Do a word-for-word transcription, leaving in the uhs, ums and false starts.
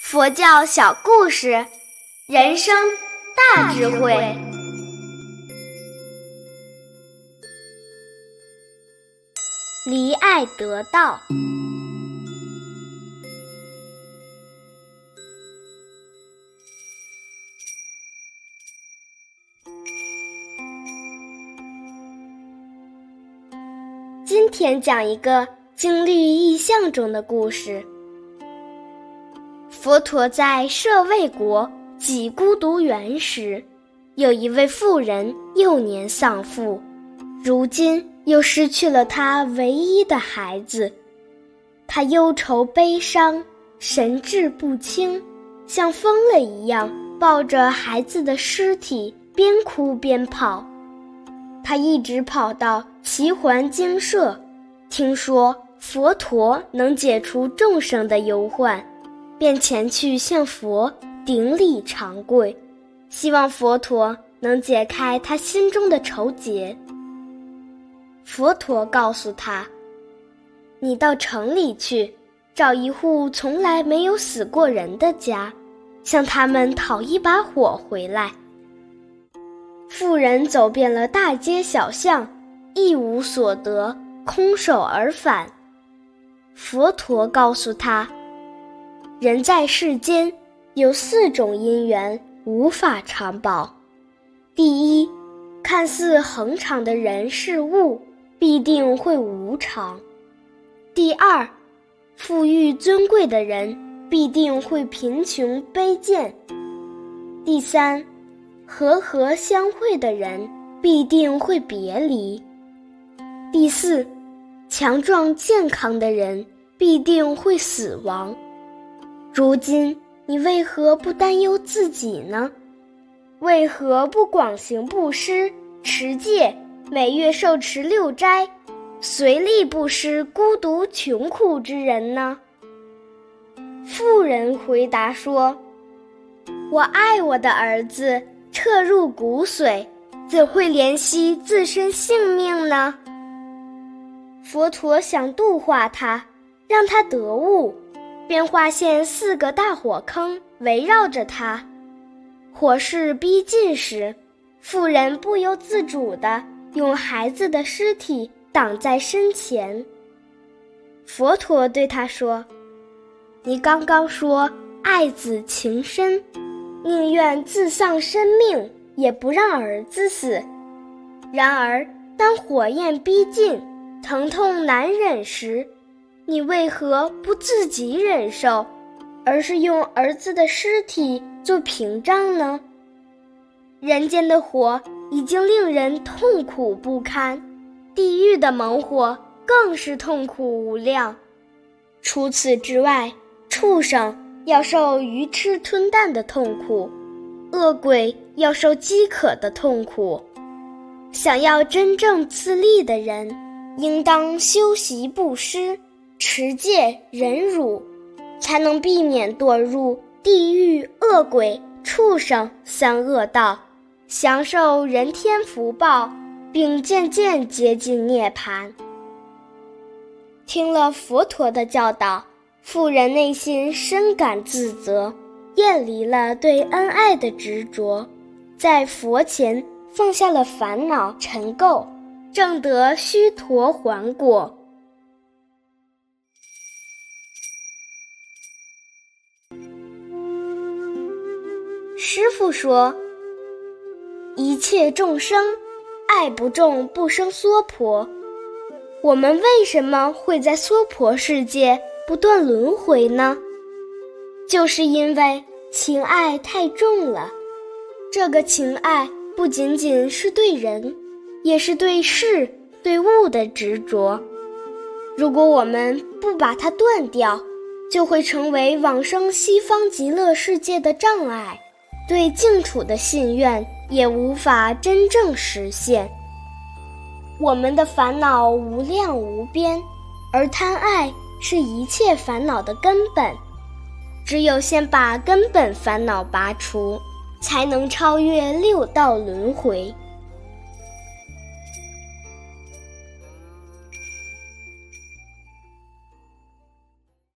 佛教小故事，人生大智慧。离爱得道。今天讲一个经历异象中的故事。佛陀在舍卫国几孤独园时，有一位妇人幼年丧父，如今又失去了她唯一的孩子。她忧愁悲伤，神志不清，像疯了一样抱着孩子的尸体边哭边跑。她一直跑到齐桓精舍，听说佛陀能解除众生的忧患，便前去向佛顶礼长跪，希望佛陀能解开他心中的愁结。佛陀告诉他，你到城里去，找一户从来没有死过人的家，向他们讨一把火回来。妇人走遍了大街小巷，一无所得，空手而返。佛陀告诉他，人在世间有四种因缘无法长保。第一，看似恒常的人事物必定会无常。第二，富裕尊贵的人必定会贫穷卑贱。第三，和和相会的人必定会别离。第四，强壮健康的人必定会死亡。如今你为何不担忧自己呢？为何不广行布施、持戒，每月受持六斋，随力布施孤独穷苦之人呢？妇人回答说，我爱我的儿子彻入骨髓，怎会怜惜自身性命呢？佛陀想度化他，让他得悟，便划现四个大火坑围绕着他。火势逼近时，妇人不由自主地用孩子的尸体挡在身前。佛陀对他说，你刚刚说爱子情深，宁愿自丧生命也不让儿子死。然而当火焰逼近，疼痛难忍时，你为何不自己忍受，而是用儿子的尸体做屏障呢？人间的火已经令人痛苦不堪，地狱的猛火更是痛苦无量。除此之外，畜生要受鱼吃吞啖的痛苦，恶鬼要受饥渴的痛苦。想要真正自立的人，应当修习布施、持戒忍辱，才能避免堕入地狱、恶鬼、畜生三恶道，享受人天福报，并渐渐接近涅槃。听了佛陀的教导，妇人内心深感自责，厌离了对恩爱的执着，在佛前放下了烦恼尘垢，证得须陀洹果。师父说，一切众生爱不重不生娑婆。我们为什么会在娑婆世界不断轮回呢？就是因为情爱太重了。这个情爱不仅仅是对人，也是对事对物的执着。如果我们不把它断掉，就会成为往生西方极乐世界的障碍，对净土的信愿也无法真正实现。我们的烦恼无量无边，而贪爱是一切烦恼的根本。只有先把根本烦恼拔除，才能超越六道轮回。